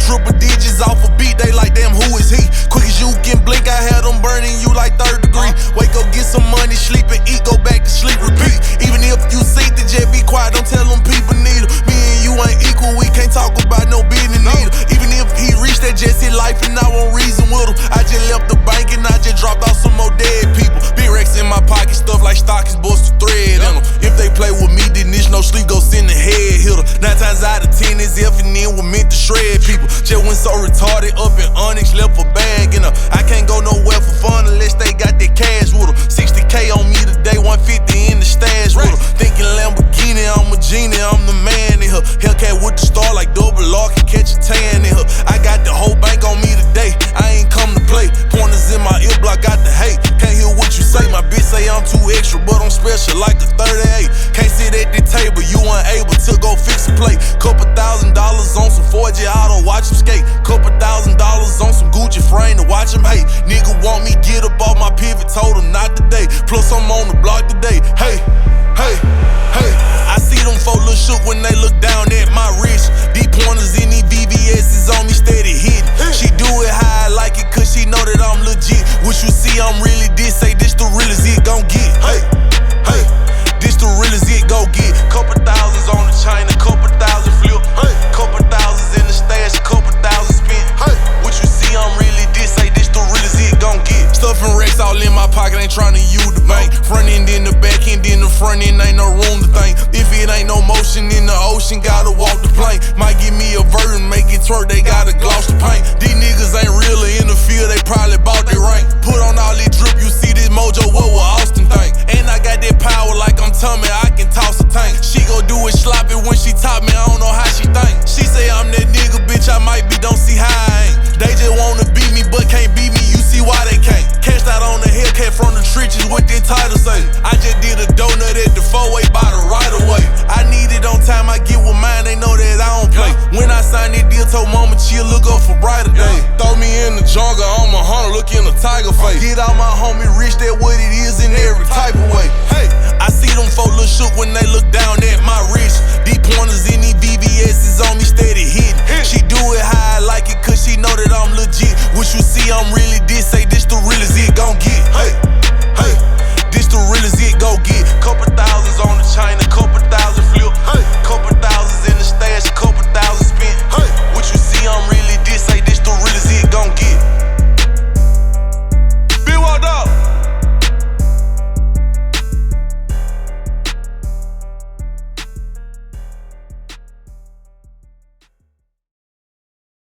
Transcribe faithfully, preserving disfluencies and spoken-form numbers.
triple digits off a beat, they like, damn, who is he? Quick as you can blink, I had them burning you like third degree. Wake up, get some money, sleep and eat, go back to sleep, repeat. Even if you see the jet, be quiet, don't tell them people need her. Me and you ain't equal, we can't talk about no business neither. Even if he reached that jet set life and I won't reason with him, I just left the bank and I just dropped off some more dead people. Big racks in my pocket, stuff like stockings, bust the thread in them. If they play with me, then this no sleep, go send the head hitter. Nine times out of ten, this F and N was meant to shred people. Just went so retarded, up in Onyx, left a bag in her. I can't go nowhere for fun unless they got that cash with her. sixty K on me today, one fifty in the stash with her. Thinking Lamborghini, I'm a genie, I'm the man in her. Hellcat with the star like double R, can catch a tan in her. I got the whole bank on me today, I ain't come to play. Pointers in my ear block, got the hate. Can't hear what you say, my bitch say I'm too extra, but I'm special like a thirty-eight. Can't sit at the table, you ain't able to go fix a plate. Couple thousand dollars on some four G auto, watch him skate. Couple thousand dollars on some Gucci frame to watch him hate. Nigga want me get up off my pivot, told him not today. Plus I'm on the block today. Hey, hey, hey. I see them folk look shook when they look down at my wrist. These pointers in these V V S's on me steady hitting. She do it how I like it, cause she know that I'm legit. What you see, I'm really this, say this the realest it gon' get. Hey, hey, this the realest it gon' get. Couple thousands on the chain, a couple thousand flip. Hey, couple thousands in the stash, a couple thousand spent. Hey, what you see, I'm really this, say this the realest it gon' get. Stuffing racks all in my pocket, ain't tryna use the bank. Front end in the back end, in the front end, ain't no room to think. If it ain't no motion in the ocean, gotta walk the plane. Might give me a version, make it twerk, they gotta gloss the paint. These niggas ain't really in the field, they probably bought their rank. Put on all this drip, you see this mojo, what will Austin think? And I got that power like I'm Tommy, I can toss a tank. She gon' do it sloppy when she top me, I don't know how she think. She say I'm that nigga, bitch, I might be, don't see how I ain't. They just wanna beat me, but can't beat me, you see why they can't. Cashed out on the Hellcat from the trenches, what this title say? I just did a donut at the four-way by the right of way. I need it on time, I get with mine, they know that I don't play. When I signed this deal, told mama chill, look up for brighter days. Throw me in the jungle, I'm a hunter, look in the tiger face. Get out my homie rich, that what it is in every type of way. Hey, I see them folk look shook when they look down at my wrist. These pointers in these V V S's on me steady hitting. She do it how I like it, cause she know that I'm legit. What you see, I'm really this, say this the realest it gon' get. Hey.